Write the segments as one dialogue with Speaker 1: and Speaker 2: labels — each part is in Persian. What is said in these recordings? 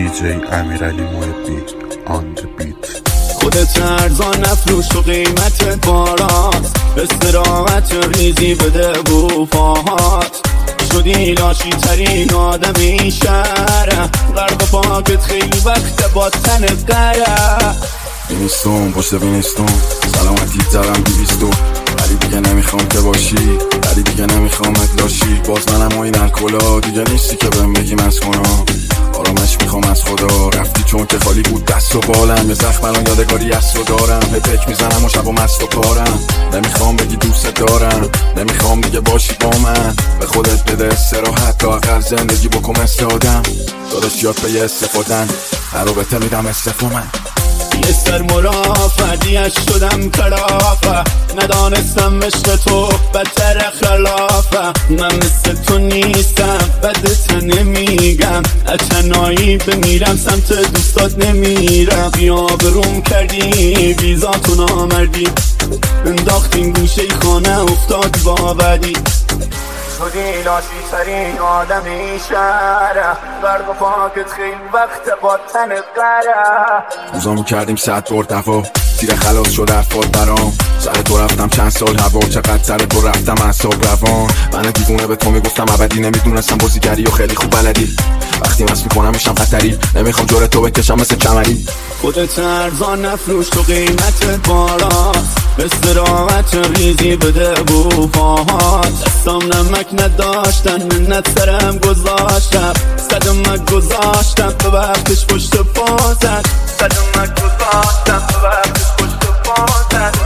Speaker 1: دیجی امیرعلی محبی آن بیت.
Speaker 2: خودت ارزان نفروش و قیمت باراست، استراحت ریزی بده بوفاهات. شدی لاشی ترین آدمی شهره، غرق پاکت خیلی وقت با تن قره.
Speaker 3: بینیستون پشت بینیستون سلامتی دارم 200، ولی دیگه نمیخوام که باشی، ولی دیگه نمیخوامت لاشی. باز منم و این الکلا دیگه نیستی که بهم بگی از کنم. آرامش میخوام از خدا، رفتی چون که خالی بود دست و بالم. یه زخم الان یادگاری از تو دارم، پک میزنم و شب و مست و پارم. نمیخوام بگی دوست دارم، نمیخوام دیگه باشی با من. به خودت بده استراحت تا اقل زندگی بکن مثل آدم. داداش یاد به یه استفادن، رابطه میدم استفا من.
Speaker 2: یه سر مرافعیش شدم کلافه، ندانستم عشق تو بدتر خلافه. من مثل تو نیستم بدت نمیگم، اتنایی بمیرم سمت دوستات نمیرم. بیا بروم کردی ویزاتو نامردی، انداختیم گوشه خانه افتاد باوری. شدی لاشی ترین آدمی شهره، برگ و پاکت خیلی وقت با تن قره.
Speaker 3: روزامو کردیم 100 بار دفا، تیر خلاص شد افاد برام. سر تو رفتم چند سال هوا، چقدر سر تو رفتم اعصاب روان. من دیوونه به تو میگفتم ابدی، نمیدونستم بازیگری و خیلی خوب بلدی. وقتی مس میکنم میشم خطری، نمیخوام جور تو بکشم مثل کمری.
Speaker 2: خودت ارزان نفروش تو قیمت بالاست، استراحت ریزی بده بوفاهات. دستام نمک نداشتن منت سرم گذاشتم، صدمک گذاشتم به وقتش پشت پاتت. صدمک گذاشتم به وقتش پشت پاتت.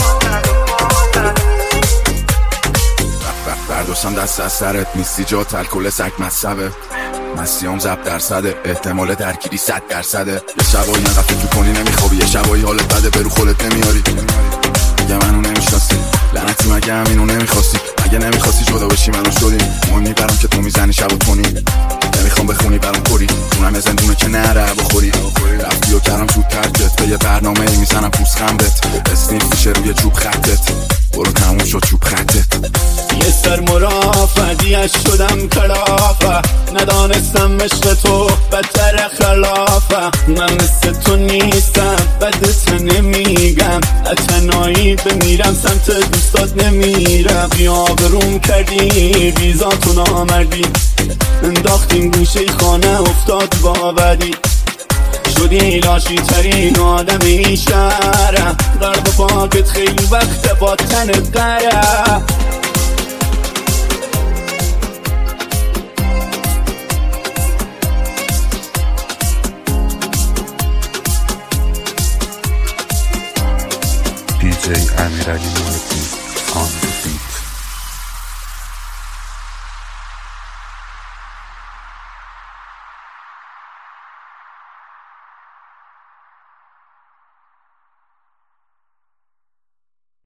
Speaker 3: برداشتم دست از سرت، نیستی جا الکل سگ مصبه. مسیام ضبط درصده، احتمال درگیری 100%. یه شبایی انقدر فکر کنی نمیخوابی، یه شبایی حالت بده برو خودت نمیاری. دیگه منو نمیشناسی، لعنتی مگه همینو نمیخواستی؟ مگه نمیخواستی جدا بشی منو شدی؟ مهمی برام که تو میزنی شب و تونی، نمیخوام بخونی برام کوری. اونم زندونه که نره بخوری. رفتی و کردم زود ترکت، به یه برنامه میزنم پوست خمبت. اسنیف میشه روی چوب خطت، برو تموم شد چوب خطت.
Speaker 2: یه سر مرافعیش شدم کلافه، ندانستم عشق تو بدتر خلافه. من مثل تو نیستم بدت نمیگم، اتنایی بمیرم سمت دوستات نمیرم. بیا بروم کردی ویزاتو نامردی، انداختیم گوشه خانه افتاد باوری. شدی لاشی ترین آدمی شهره، غرق پاکت خیلی وقت با تن قره.
Speaker 1: دیجی امیرعلی محبی